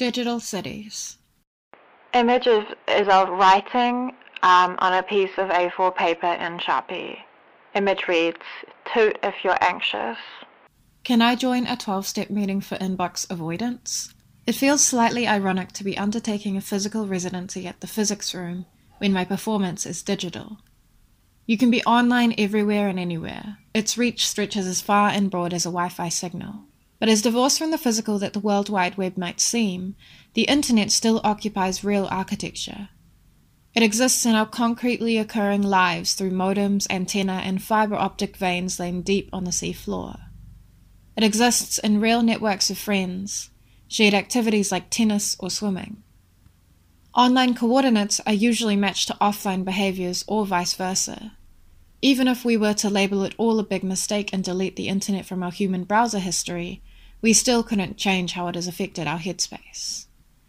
Digital cities. Image is of writing on a piece of A4 paper in Sharpie. Image reads, "Toot if you're anxious." Can I join a 12-step meeting for inbox avoidance? It feels slightly ironic to be undertaking a physical residency at the physics room when my performance is digital. You can be online everywhere and anywhere. Its reach stretches as far and broad as a Wi-Fi signal. But as divorced from the physical that the World Wide Web might seem, the internet still occupies real architecture. It exists in our concretely occurring lives through modems, antenna, and fiber optic veins laying deep on the sea floor. It exists in real networks of friends, shared activities like tennis or swimming. Online coordinates are usually matched to offline behaviors or vice versa. Even if we were to label it all a big mistake and delete the internet from our human browser history, we still couldn't change how it has affected our headspace.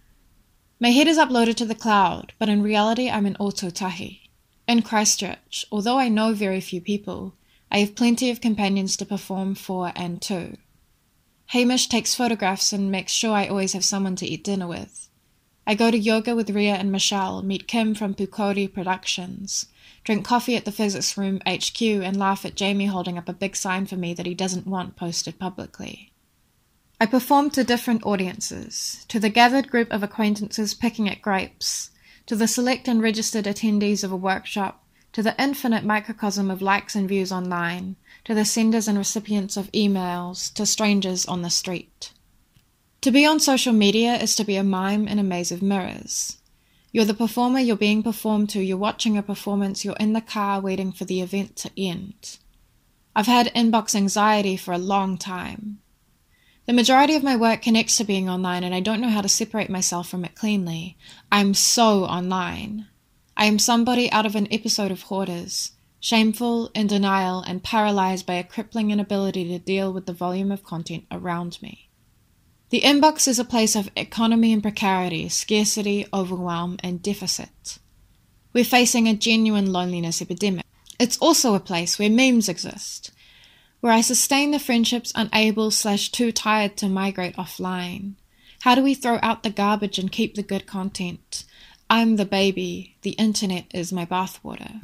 My head is uploaded to the cloud, but in reality I'm in Ōtautahi. In Christchurch, although I know very few people, I have plenty of companions to perform for and to. Hamish takes photographs and makes sure I always have someone to eat dinner with. I go to yoga with Ria and Michelle, meet Kim from Pukori Productions, drink coffee at the Physics Room HQ and laugh at Jamie holding up a big sign for me that he doesn't want posted publicly. I perform to different audiences, to the gathered group of acquaintances picking at grapes, to the select and registered attendees of a workshop, to the infinite microcosm of likes and views online, to the senders and recipients of emails, to strangers on the street. To be on social media is to be a mime in a maze of mirrors. You're the performer you're being performed to, you're watching a performance, you're in the car waiting for the event to end. I've had inbox anxiety for a long time. The majority of my work connects to being online and I don't know how to separate myself from it cleanly. I'm so online. I am somebody out of an episode of Hoarders, shameful, in denial, and paralyzed by a crippling inability to deal with the volume of content around me. The inbox is a place of economy and precarity, scarcity, overwhelm, and deficit. We're facing a genuine loneliness epidemic. It's also a place where memes exist, where I sustain the friendships unable/too tired to migrate offline. How do we throw out the garbage and keep the good content? I'm the baby, the internet is my bathwater.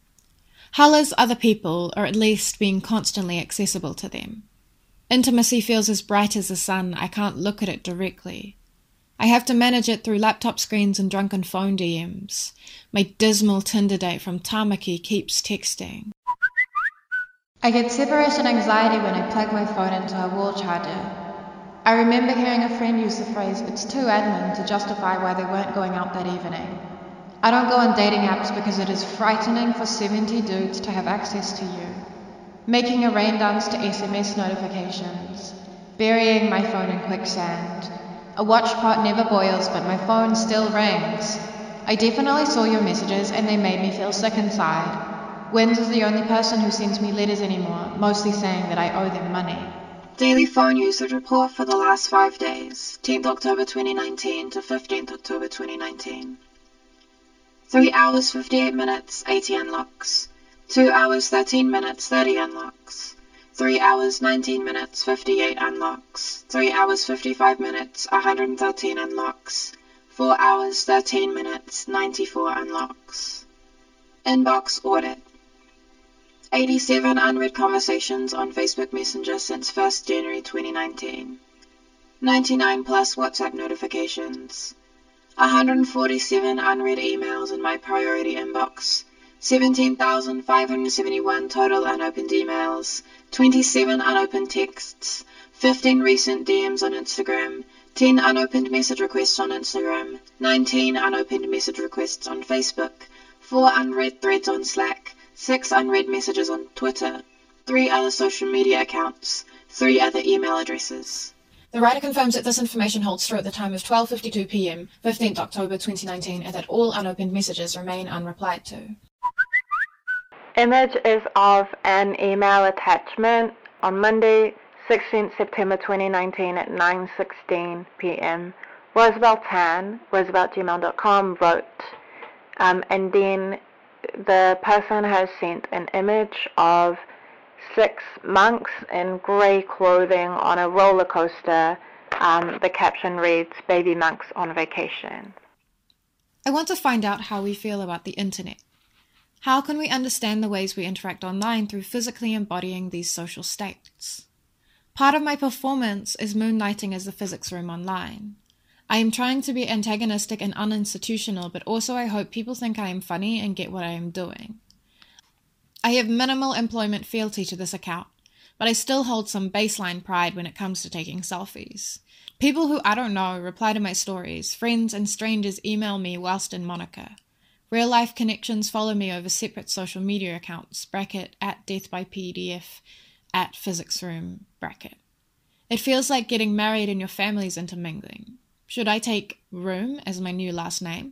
Hull is other people, or at least being constantly accessible to them. Intimacy feels as bright as the sun, I can't look at it directly. I have to manage it through laptop screens and drunken phone DMs. My dismal Tinder date from Tamaki keeps texting. I get separation anxiety when I plug my phone into a wall charger. I remember hearing a friend use the phrase, "it's too admin," to justify why they weren't going out that evening. I don't go on dating apps because it is frightening for 70 dudes to have access to you. Making a rain dance to SMS notifications. Burying my phone in quicksand. A watch pot never boils, but my phone still rings. I definitely saw your messages and they made me feel sick inside. Wins is the only person who sends me letters anymore, mostly saying that I owe them money. Daily phone usage report for the last 5 days, 10th October 2019 to 15th October 2019. 3 hours 58 minutes, 80 unlocks. 2 hours 13 minutes, 30 unlocks. 3 hours 19 minutes, 58 unlocks. 3 hours 55 minutes, 113 unlocks. 4 hours 13 minutes, 94 unlocks. Inbox audit. 87 unread conversations on Facebook Messenger since 1st January 2019. 99 plus WhatsApp notifications. 147 unread emails in my priority inbox. 17,571 total unopened emails. 27 unopened texts. 15 recent DMs on Instagram. 10 unopened message requests on Instagram. 19 unopened message requests on Facebook. 4 unread threads on Slack. 6 unread messages on Twitter, 3 other social media accounts, 3 other email addresses. The writer confirms that this information holds true at the time of 12:52 p.m, 15th October 2019, and that all unopened messages remain unreplied to. Image is of an email attachment on Monday, 16th September 2019 at 9:16 p.m. Roosevelt Tan, roosevelt@gmail.com, wrote, and then the person has sent an image of 6 monks in grey clothing on a roller coaster The caption reads, "Baby monks on vacation." I want to find out how we feel about the internet. How can we understand the ways we interact online through physically embodying these social states? Part of my performance is moonlighting as the physics room online. I am trying to be antagonistic and uninstitutional, but also I hope people think I am funny and get what I am doing. I have minimal employment fealty to this account, but I still hold some baseline pride when it comes to taking selfies. People who I don't know reply to my stories. Friends and strangers email me whilst in Monaco. Real-life connections follow me over separate social media accounts, @deathbypdf, @physicsroom, . It feels like getting married and your families intermingling. Should I take Room as my new last name?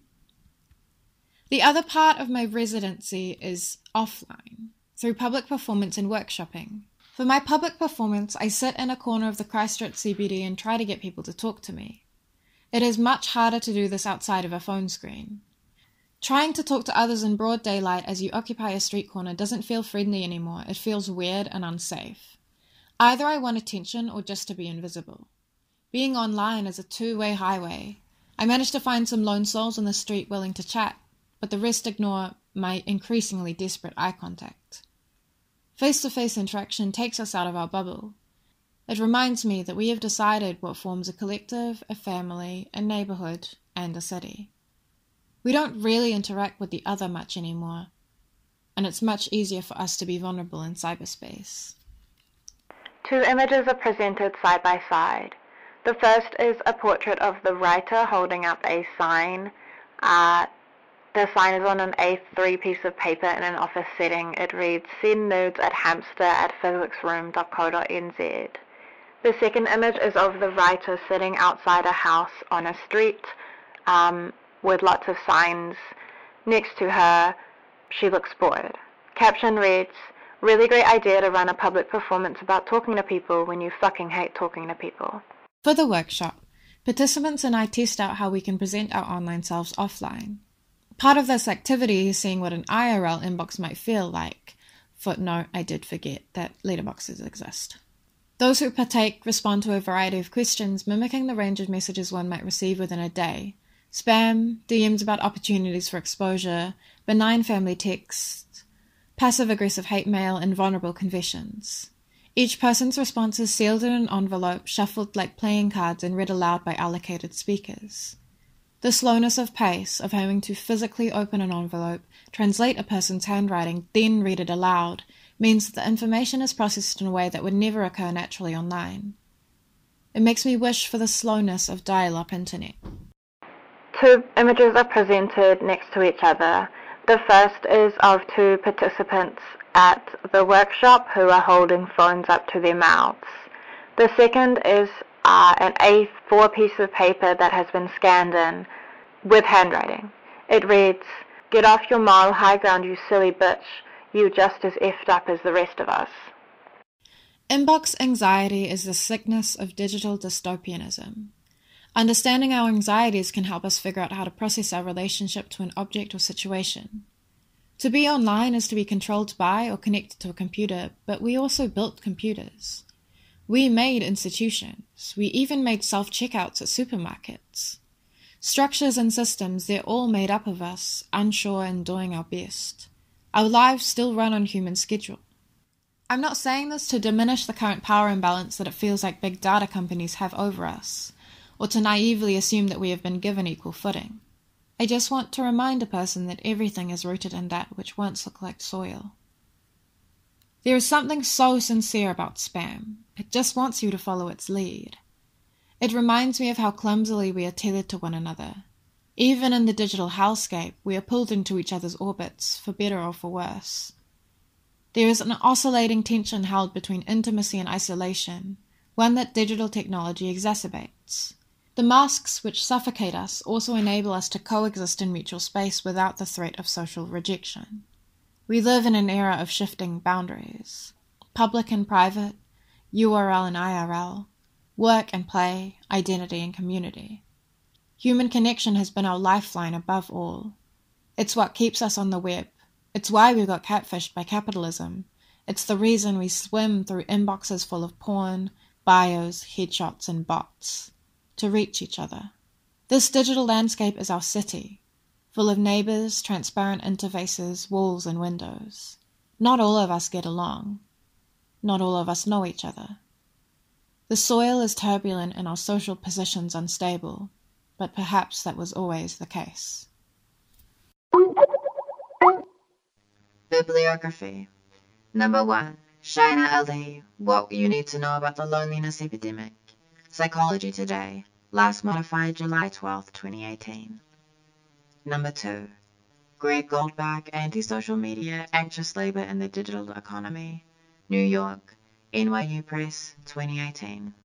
The other part of my residency is offline, through public performance and workshopping. For my public performance, I sit in a corner of the Christchurch CBD and try to get people to talk to me. It is much harder to do this outside of a phone screen. Trying to talk to others in broad daylight as you occupy a street corner doesn't feel friendly anymore. It feels weird and unsafe. Either I want attention or just to be invisible. Being online is a two-way highway. I managed to find some lone souls on the street willing to chat, but the rest ignore my increasingly desperate eye contact. Face-to-face interaction takes us out of our bubble. It reminds me that we have decided what forms a collective, a family, a neighborhood, and a city. We don't really interact with the other much anymore, and it's much easier for us to be vulnerable in cyberspace. Two images are presented side by side. The first is a portrait of the writer holding up a sign. The sign is on an A3 piece of paper in an office setting. It reads, "Send nudes at hamster@physicsroom.co.nz." The second image is of the writer sitting outside a house on a street with lots of signs next to her. She looks bored. Caption reads, "Really great idea to run a public performance about talking to people when you fucking hate talking to people." For the workshop, participants and I test out how we can present our online selves offline. Part of this activity is seeing what an IRL inbox might feel like. Footnote, I did forget that letterboxes exist. Those who partake respond to a variety of questions, mimicking the range of messages one might receive within a day. Spam, DMs about opportunities for exposure, benign family texts, passive-aggressive hate mail, and vulnerable confessions. Each person's response is sealed in an envelope, shuffled like playing cards and read aloud by allocated speakers. The slowness of pace, of having to physically open an envelope, translate a person's handwriting, then read it aloud, means that the information is processed in a way that would never occur naturally online. It makes me wish for the slowness of dial-up internet. Two images are presented next to each other. The first is of two participants at the workshop who are holding phones up to their mouths. The second is an A4 piece of paper that has been scanned in with handwriting. It reads, "Get off your moral high ground, you silly bitch. You just as effed up as the rest of us." Inbox anxiety is the sickness of digital dystopianism. Understanding our anxieties can help us figure out how to process our relationship to an object or situation. To be online is to be controlled by or connected to a computer, but we also built computers. We made institutions. We even made self-checkouts at supermarkets. Structures and systems, they're all made up of us, unsure and doing our best. Our lives still run on human schedule. I'm not saying this to diminish the current power imbalance that it feels like big data companies have over us, or to naively assume that we have been given equal footing. I just want to remind a person that everything is rooted in that which once looked like soil. There is something so sincere about spam. It just wants you to follow its lead. It reminds me of how clumsily we are tethered to one another. Even in the digital hellscape, we are pulled into each other's orbits, for better or for worse. There is an oscillating tension held between intimacy and isolation, one that digital technology exacerbates. The masks which suffocate us also enable us to coexist in mutual space without the threat of social rejection. We live in an era of shifting boundaries. Public and private, URL and IRL, work and play, identity and community. Human connection has been our lifeline above all. It's what keeps us on the web. It's why we got catfished by capitalism. It's the reason we swim through inboxes full of porn, bios, headshots, and bots, to reach each other. This digital landscape is our city, full of neighbors, transparent interfaces, walls, and windows. Not all of us get along. Not all of us know each other. The soil is turbulent and our social positions unstable, but perhaps that was always the case. Bibliography. Number 1. Shaina Ali, What You Need to Know About the Loneliness Epidemic. Psychology Today, last modified July 12, 2018. Number 2. Greg Goldbach, Anti-Social Media, Anxious Labor in the Digital Economy. New York, NYU Press, 2018.